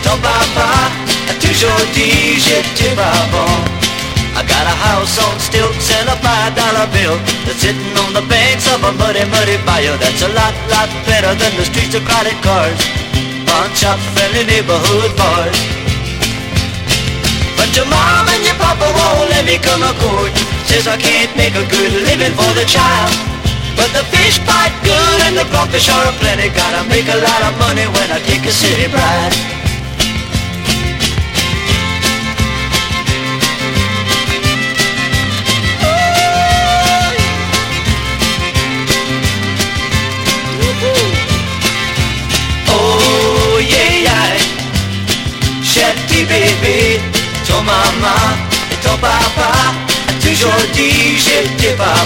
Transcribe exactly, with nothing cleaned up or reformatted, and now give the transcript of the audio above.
ton papa a toujours dit j'étais pas bon. I got a house on stilts and a five dollar bill that's sitting on the banks of a muddy, muddy bayou. That's a lot, lot better than the streets of crowded cars, pawn shop, friendly neighborhood bars. But your mom and your papa won't let me come a court. Says I can't make a good living for the child. But the fish bite good and the crawfish are plenty. Gotta make a lot of money when I take a city bride. Oh yeah, yeah. Chérie bébé, ton maman et ton papa a toujours dit j'étais pas